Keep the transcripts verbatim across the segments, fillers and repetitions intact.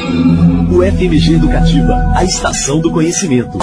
O F M G Educativa, a estação do conhecimento.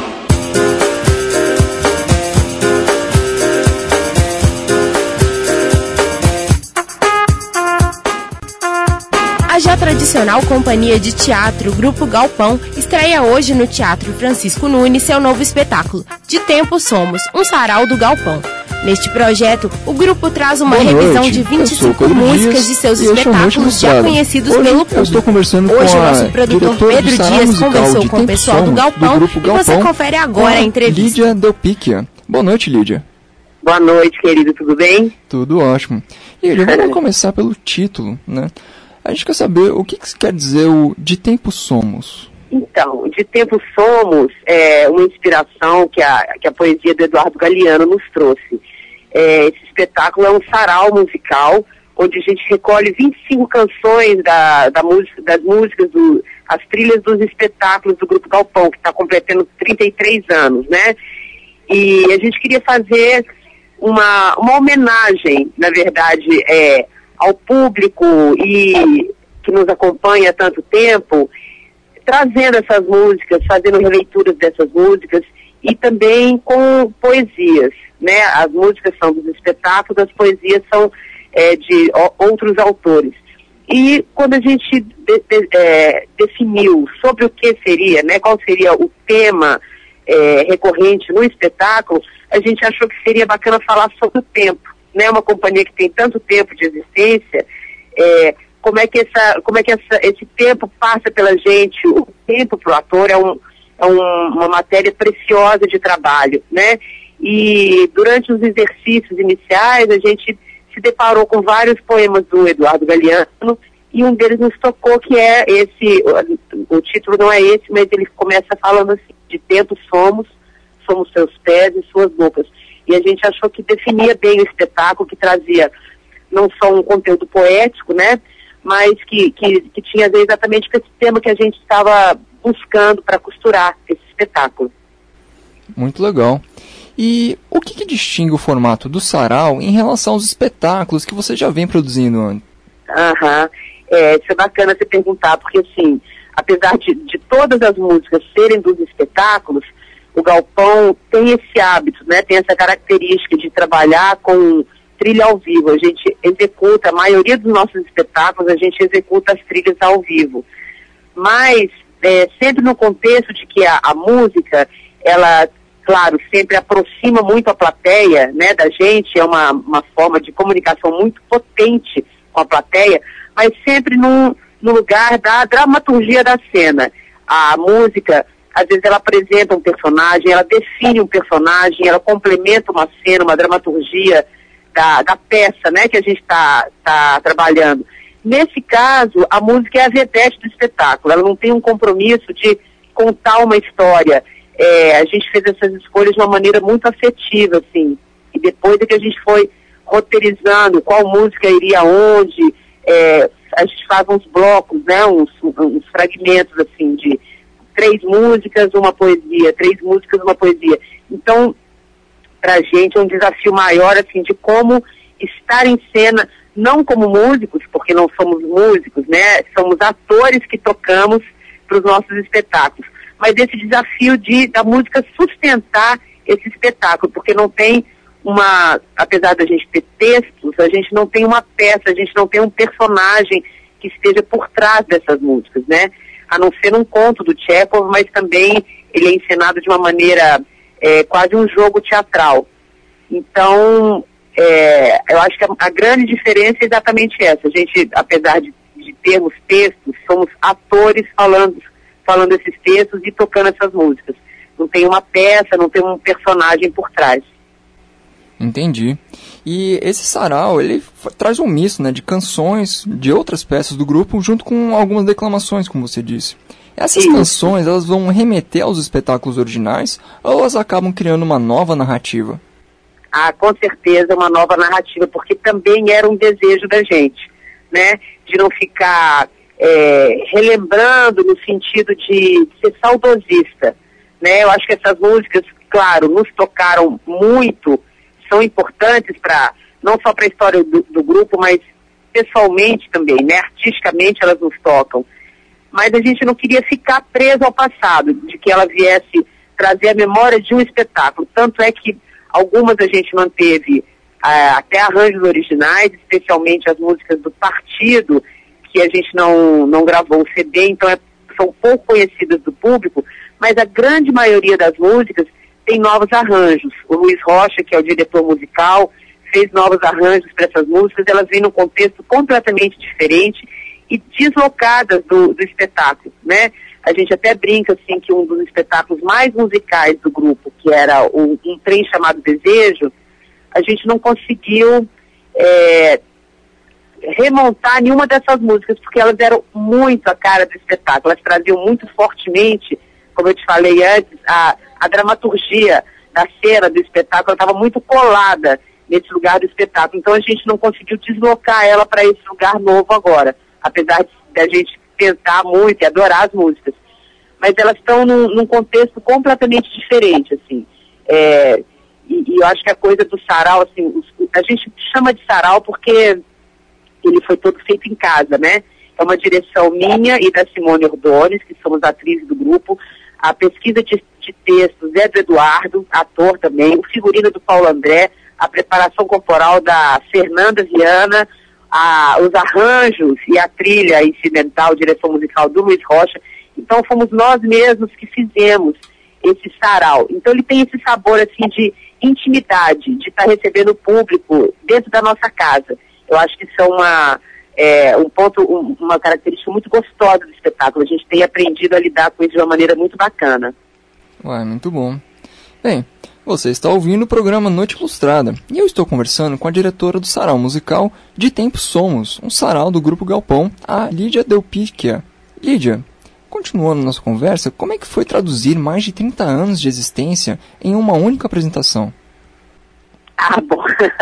A já tradicional companhia de teatro Grupo Galpão estreia hoje no Teatro Francisco Nunes seu novo espetáculo, De Tempo Somos, um sarau do Galpão. Neste projeto, o grupo traz uma Boa revisão noite. de vinte e cinco Eu sou músicas Dias, de seus e este é o espetáculos Noite já Ilustrada. conhecidos Hoje pelo eu público. estou conversando Hoje com o nosso a produtor diretora Pedro do sarau Dias musical conversou de com o Tempo pessoal do Somos, Galpão, do Grupo e você Galpão, confere agora com a entrevista. Lídia Delpicchia. Boa noite, Lídia. Boa noite, querido, tudo bem? Tudo ótimo. Lídia, vamos começar pelo título, né? A gente quer saber o que, que quer dizer o De Tempo Somos. Então, De Tempo Somos é uma inspiração que a, que a poesia do Eduardo Galeano nos trouxe. É, esse espetáculo é um sarau musical, onde a gente recolhe vinte e cinco canções da, da música, das músicas, do, as trilhas dos espetáculos do Grupo Galpão, que está completando trinta e três anos, né? E a gente queria fazer uma, uma homenagem, na verdade, é, ao público e que nos acompanha há tanto tempo, trazendo essas músicas, fazendo releituras dessas músicas e também com poesias, né? As músicas são dos espetáculos, as poesias são é, de ó, outros autores. E quando a gente de, de, é, definiu sobre o que seria, né? Qual seria o tema é, recorrente no espetáculo, a gente achou que seria bacana falar sobre o tempo, né? Uma companhia que tem tanto tempo de existência, é, como é que, essa, como é que essa, esse tempo passa pela gente. O tempo para o ator é, um, é um, uma matéria preciosa de trabalho, né? E durante os exercícios iniciais, a gente se deparou com vários poemas do Eduardo Galeano, e um deles nos tocou, que é esse, o, o título não é esse, mas ele começa falando assim: de tempo somos, somos seus pés e suas bocas. E a gente achou que definia bem o espetáculo, que trazia não só um conteúdo poético, né, mas que, que, que tinha a ver exatamente com esse tema que a gente estava buscando para costurar esse espetáculo. Muito legal. E o que, que distingue o formato do sarau em relação aos espetáculos que você já vem produzindo antes? Aham, é, isso é bacana você perguntar, porque assim, apesar de, de todas as músicas serem dos espetáculos, o Galpão tem esse hábito, né, tem essa característica de trabalhar com trilha ao vivo. A gente executa, a maioria dos nossos espetáculos, a gente executa as trilhas ao vivo. Mas, é, sempre no contexto de que a, a música, ela, claro, sempre aproxima muito a plateia, né, da gente, é uma, uma forma de comunicação muito potente com a plateia, mas sempre no, no lugar da dramaturgia da cena. A música, às vezes ela apresenta um personagem, ela define um personagem, ela complementa uma cena, uma dramaturgia da, da peça, né, que a gente está tá trabalhando. Nesse caso, a música é a vedete do espetáculo, ela não tem um compromisso de contar uma história. É, a gente fez essas escolhas de uma maneira muito afetiva, assim, e depois é que a gente foi roteirizando qual música iria aonde, é, a gente faz uns blocos, né, uns, uns fragmentos, assim, de três músicas, uma poesia, três músicas, uma poesia. Então, pra gente é um desafio maior, assim, de como estar em cena, não como músicos, porque não somos músicos, né, somos atores que tocamos para os nossos espetáculos, mas esse desafio de da música sustentar esse espetáculo, porque não tem uma, apesar da gente ter textos, a gente não tem uma peça, a gente não tem um personagem que esteja por trás dessas músicas, né, a não ser um conto do Tchekhov, mas também ele é encenado de uma maneira, é, quase um jogo teatral. Então, é, eu acho que a, a grande diferença é exatamente essa. A gente, apesar de, de termos textos, somos atores falando, falando esses textos e tocando essas músicas. Não tem uma peça, não tem um personagem por trás. Entendi. E esse sarau, ele f- traz um misto, né, de canções de outras peças do grupo, junto com algumas declamações, como você disse. Essas Isso. canções, elas vão remeter aos espetáculos originais, ou elas acabam criando uma nova narrativa? Ah, com certeza uma nova narrativa, porque também era um desejo da gente, né, de não ficar é, relembrando no sentido de ser saudosista, né. Eu acho que essas músicas, claro, nos tocaram muito, são importantes para, não só para a história do, do grupo, mas pessoalmente também, né, artisticamente elas nos tocam. mas a gente não queria ficar preso ao passado, de que ela viesse trazer a memória de um espetáculo. Tanto é que algumas a gente manteve ah, até arranjos originais, especialmente as músicas do Partido, que a gente não, não gravou o C D, então é, são pouco conhecidas do público, mas a grande maioria das músicas tem novos arranjos. O Luiz Rocha, que é o diretor musical, fez novos arranjos para essas músicas, elas vêm num contexto completamente diferente e deslocadas do, do espetáculo, né? A gente até brinca, assim, que um dos espetáculos mais musicais do grupo, que era o, um trem chamado Desejo, a gente não conseguiu é, remontar nenhuma dessas músicas, porque elas eram muito a cara do espetáculo, elas traziam muito fortemente, como eu te falei antes, a, a dramaturgia da cena do espetáculo estava muito colada nesse lugar do espetáculo, então a gente não conseguiu deslocar ela para esse lugar novo agora, apesar de, de a gente tentar muito e adorar as músicas, mas elas estão num, num contexto completamente diferente, assim, é, e, e eu acho que a coisa do sarau, assim, os, a gente chama de sarau porque ele foi todo feito em casa, né? É uma direção minha e da Simone Ordones, que somos atrizes do grupo, a pesquisa de, de textos é do Eduardo, ator também, o figurino do Paulo André, a preparação corporal da Fernanda Viana, a, os arranjos e a trilha incidental, direção musical do Luiz Rocha. Então fomos nós mesmos que fizemos esse sarau. Então ele tem esse sabor assim de intimidade, de estar recebendo o público dentro da nossa casa. Eu acho que isso é uma, é, um ponto, um, uma característica muito gostosa do espetáculo. A gente tem aprendido a lidar com isso de uma maneira muito bacana. Ué, muito bom. Bem, você está ouvindo o programa Noite Ilustrada e eu estou conversando com a diretora do sarau musical De Tempo Somos, um sarau do Grupo Galpão, a Lídia Delpicchia. Lídia, continuando nossa conversa, como é que foi traduzir mais de trinta anos de existência em uma única apresentação? Ah, bom.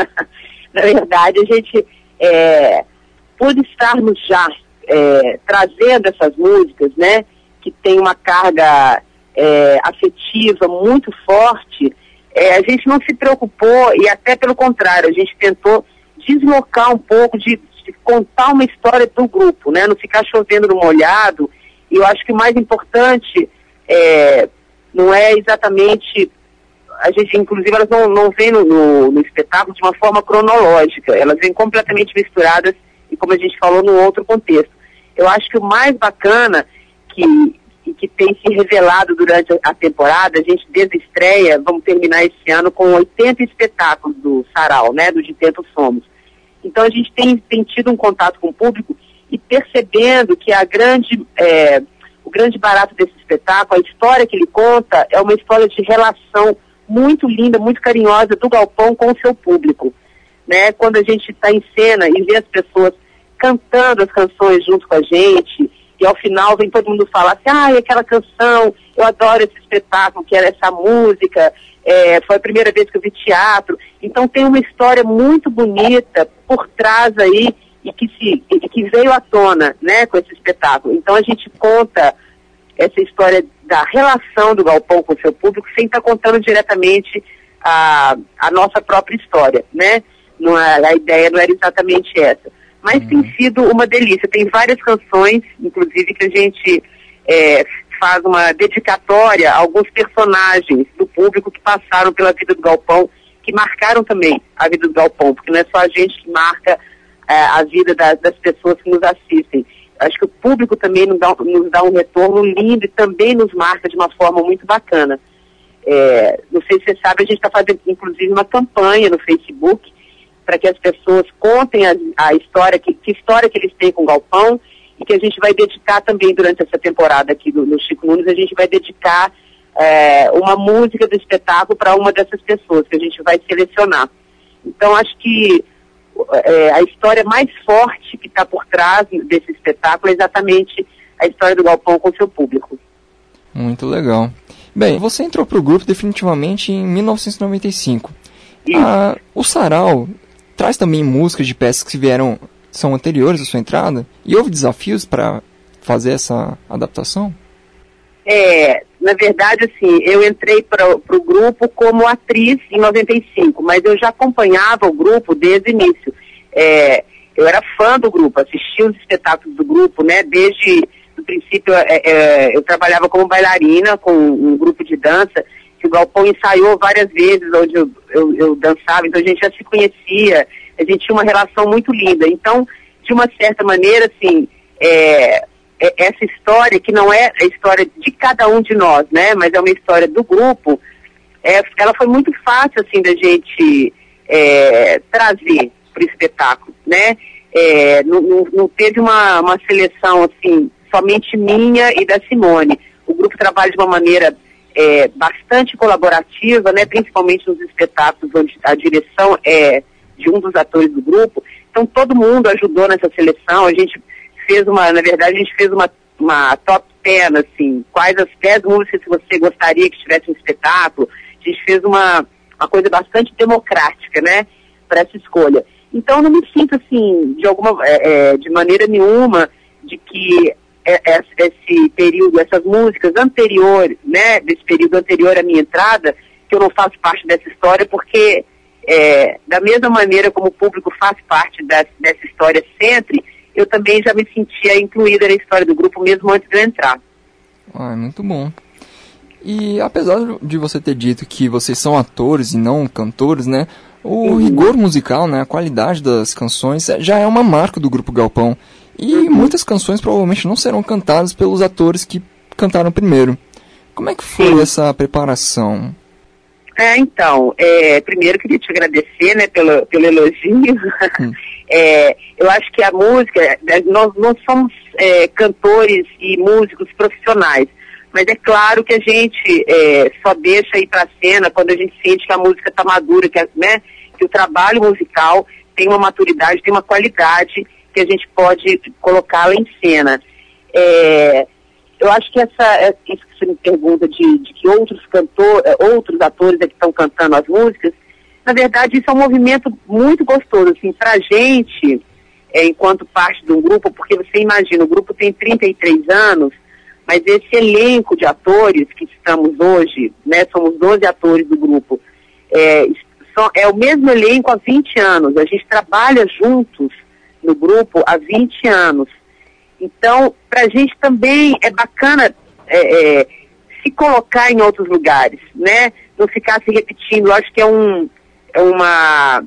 Na verdade, a gente, é, por estarmos já é, trazendo essas músicas, né, que tem uma carga é, afetiva muito forte, é, a gente não se preocupou e até pelo contrário, a gente tentou deslocar um pouco, de, de contar uma história do grupo, né, não ficar chovendo no molhado. E eu acho que o mais importante é, não é exatamente... A gente, inclusive, elas não, não vêm no, no, no espetáculo de uma forma cronológica, elas vêm completamente misturadas e, como a gente falou, num outro contexto. Eu acho que o mais bacana que, que tem se revelado durante a temporada, a gente desde a estreia, vamos terminar esse ano com oitenta espetáculos do sarau, né, do De Tempo Somos. Então a gente tem, tem tido um contato com o público e percebendo que a grande, é, o grande barato desse espetáculo, a história que ele conta, é uma história de relação muito linda, muito carinhosa do Galpão com o seu público, né? Quando a gente está em cena e vê as pessoas cantando as canções junto com a gente, e ao final vem todo mundo falar assim, ah, aquela canção, eu adoro esse espetáculo, que era essa música, é, foi a primeira vez que eu vi teatro. Então tem uma história muito bonita por trás aí, e que, se, e que veio à tona, né, com esse espetáculo. Então a gente conta essa história da relação do Galpão com o seu público sem estar contando diretamente a, a nossa própria história, né? Não é, a ideia não era exatamente essa. Mas uhum. tem sido uma delícia. Tem várias canções, inclusive, que a gente é, faz uma dedicatória a alguns personagens do público que passaram pela vida do Galpão, que marcaram também a vida do Galpão, porque não é só a gente que marca é, a vida das, das pessoas que nos assistem. Acho que o público também nos dá, nos dá um retorno lindo e também nos marca de uma forma muito bacana. É, não sei se você sabe, a gente está fazendo inclusive uma campanha no Facebook para que as pessoas contem a, a história, que, que história que eles têm com o Galpão, e que a gente vai dedicar também durante essa temporada aqui do, no Chico Nunes, a gente vai dedicar é, uma música do espetáculo para uma dessas pessoas que a gente vai selecionar. Então acho que É, a história mais forte que está por trás desse espetáculo é exatamente a história do Galpão com o seu público. Muito legal. Bem, você entrou para o grupo definitivamente em mil novecentos e noventa e cinco. Ah, o sarau traz também músicas de peças que vieram, são anteriores à sua entrada? E houve desafios para fazer essa adaptação? É, na verdade, assim, eu entrei para o grupo como atriz em noventa e cinco, mas eu já acompanhava o grupo desde o início. É, eu era fã do grupo, assistia os espetáculos do grupo, né, desde no princípio, é, é, eu trabalhava como bailarina com um grupo de dança, que o Galpão ensaiou várias vezes, onde eu, eu, eu dançava, então a gente já se conhecia, a gente tinha uma relação muito linda. Então, de uma certa maneira, assim, é, é, essa história, que não é a história de cada um de nós, né, mas é uma história do grupo, é, ela foi muito fácil, assim, da gente é, trazer para o espetáculo, né? É, não, não, não teve uma, uma seleção, assim, somente minha e da Simone. O grupo trabalha de uma maneira é, bastante colaborativa, né? Principalmente nos espetáculos onde a direção é de um dos atores do grupo. Então todo mundo ajudou nessa seleção. A gente fez uma, na verdade, a gente fez uma, uma top dez, assim, quais as dez músicas que você gostaria que tivesse no espetáculo. A gente fez uma, uma coisa bastante democrática, né? Para essa escolha. Então, eu não me sinto, assim, de alguma, é, é, de maneira nenhuma, de que é, esse período, essas músicas anteriores, né, desse período anterior à minha entrada, que eu não faço parte dessa história, porque, é, da mesma maneira como o público faz parte dessa, dessa história sempre, eu também já me sentia incluída na história do grupo, mesmo antes de eu entrar. Ah, é muito bom. E, apesar de você ter dito que vocês são atores e não cantores, né, o rigor musical, né, a qualidade das canções já é uma marca do Grupo Galpão. E uhum. muitas canções provavelmente não serão cantadas pelos atores que cantaram primeiro. Como é que foi Sim. essa preparação? É, então, é, primeiro queria te agradecer, né, pelo, pelo elogio. Hum. É, eu acho que a música, nós não somos é, cantores e músicos profissionais, mas é claro que a gente é, só deixa ir para a cena quando a gente sente que a música está madura, que, né, que o trabalho musical tem uma maturidade, tem uma qualidade que a gente pode colocá-la em cena. É, eu acho que essa, isso que você me pergunta de, de que outros cantores, outros atores é que estão cantando as músicas, na verdade isso é um movimento muito gostoso, assim, para a gente, é, enquanto parte de um grupo, porque você imagina, o grupo tem trinta e três anos, mas esse elenco de atores que estamos hoje, né, somos doze atores do grupo, é, é o mesmo elenco há vinte anos, a gente trabalha juntos no grupo há vinte anos. Então, para a gente também é bacana é, é, se colocar em outros lugares, né? Não ficar se repetindo. Eu acho que é, um, é uma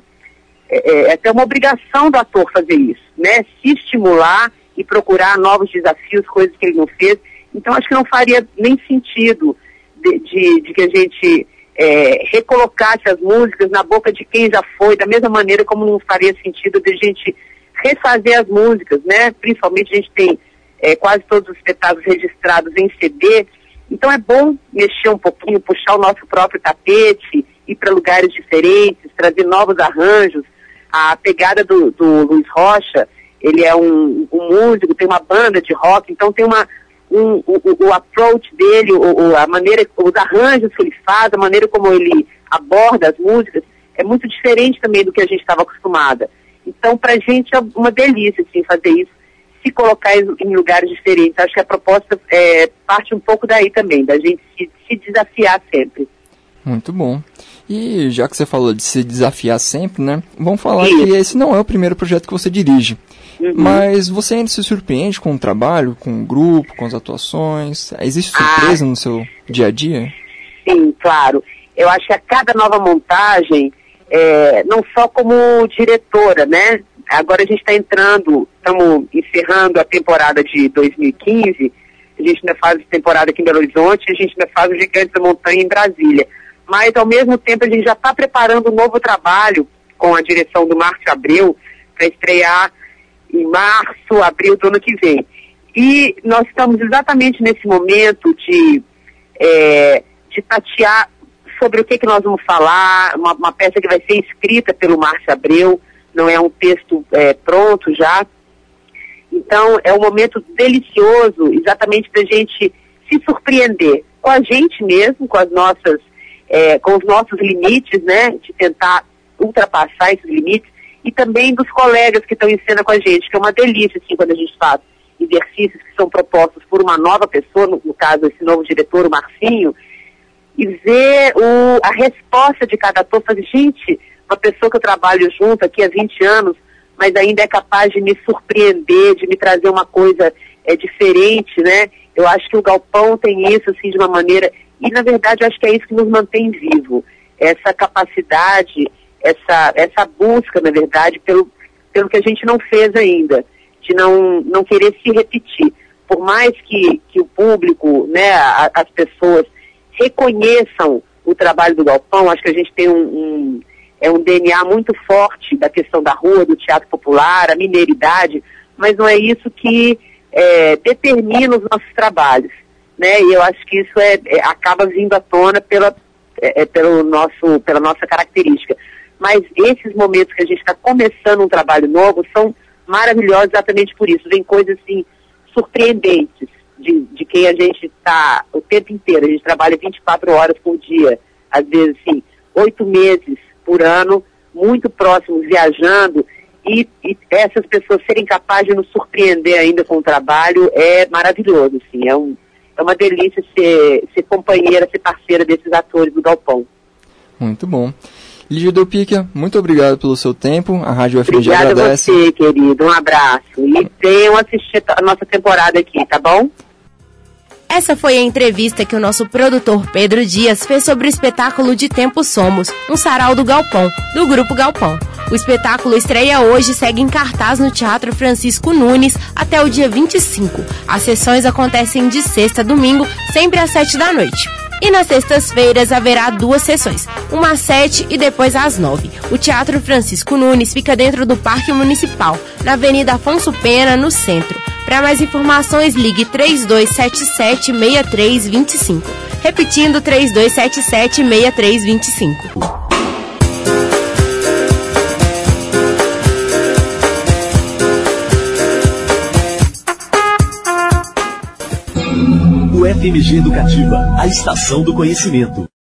é, é até uma obrigação do ator fazer isso, né? Se estimular e procurar novos desafios, coisas que ele não fez. Então, acho que não faria nem sentido de, de, de que a gente é, recolocasse as músicas na boca de quem já foi, da mesma maneira como não faria sentido de a gente refazer as músicas, né? Principalmente a gente tem é, quase todos os espetáculos registrados em C D, então é bom mexer um pouquinho, puxar o nosso próprio tapete, ir para lugares diferentes, trazer novos arranjos. A pegada do, do Luiz Rocha, ele é um, um músico, tem uma banda de rock, então tem uma, um, o, o approach dele, o, a maneira, os arranjos que ele faz, a maneira como ele aborda as músicas, é muito diferente também do que a gente estava acostumada. Então, para a gente é uma delícia, assim, fazer isso, se colocar em, em lugares diferentes. Acho que a proposta é, parte um pouco daí também, da gente se, se desafiar sempre. Muito bom. E já que você falou de se desafiar sempre, né, vamos falar Sim. que esse não é o primeiro projeto que você dirige. Uhum. Mas você ainda se surpreende com o trabalho, com o grupo, com as atuações? Existe surpresa ah, no seu dia a dia? Sim, claro. Eu acho que a cada nova montagem... É, não só como diretora, né? Agora a gente está entrando, estamos encerrando a temporada de dois mil e quinze, a gente ainda faz temporada aqui em Belo Horizonte, a gente ainda faz o Gigante da Montanha em Brasília. Mas, ao mesmo tempo, a gente já está preparando um novo trabalho com a direção do Márcio Abreu para estrear em março, abril do ano que vem. E nós estamos exatamente nesse momento de, é, de tatear sobre o que, que nós vamos falar, uma, uma peça que vai ser escrita pelo Márcio Abreu, não é um texto é, pronto já. Então, é um momento delicioso, exatamente para a gente se surpreender com a gente mesmo, com as nossas, é, com os nossos limites, né, de tentar ultrapassar esses limites, e também dos colegas que estão em cena com a gente, que é uma delícia, assim, quando a gente faz exercícios que são propostos por uma nova pessoa, no, no caso, esse novo diretor, o Marcinho, e ver o, a resposta de cada ator, fazer, gente, uma pessoa que eu trabalho junto aqui há vinte anos, mas ainda é capaz de me surpreender, de me trazer uma coisa é diferente, né? Eu acho que o Galpão tem isso, assim, de uma maneira... E, na verdade, eu acho que é isso que nos mantém vivo. Essa capacidade, essa, essa busca, na verdade, pelo, pelo que a gente não fez ainda, de não, não querer se repetir. Por mais que, que o público, né, a, as pessoas reconheçam o trabalho do Galpão, acho que a gente tem um, um, é um D N A muito forte da questão da rua, do teatro popular, a mineiridade, mas não é isso que é, determina os nossos trabalhos, né? E eu acho que isso é, é, acaba vindo à tona pela, é, pelo nosso, pela nossa característica. Mas esses momentos que a gente está começando um trabalho novo são maravilhosos exatamente por isso. Vem coisas assim surpreendentes de, de quem a gente está o tempo inteiro. A gente trabalha vinte e quatro horas por dia, às vezes assim, oito meses por ano, muito próximos, viajando, e, e essas pessoas serem capazes de nos surpreender ainda com o trabalho é maravilhoso, assim, é, um, é uma delícia ser, ser companheira, ser parceira desses atores do Galpão. Muito bom. Lígia Delpicchia, muito obrigado pelo seu tempo, a Rádio F M G Obrigada agradece. Obrigada a você, querido, um abraço, e venham assistir a nossa temporada aqui, tá bom? Essa foi a entrevista que o nosso produtor Pedro Dias fez sobre o espetáculo De Tempo Somos, um sarau do Galpão, do Grupo Galpão. O espetáculo estreia hoje e segue em cartaz no Teatro Francisco Nunes até o dia vinte e cinco. As sessões acontecem de sexta a domingo, sempre às sete da noite. E nas sextas-feiras haverá duas sessões, uma às sete e depois às nove. O Teatro Francisco Nunes fica dentro do Parque Municipal, na Avenida Afonso Pena, no centro. Para mais informações, ligue três dois sete sete, seis três dois cinco. Repetindo, três dois sete sete, seis três dois cinco. O F M G Educativa, a estação do conhecimento.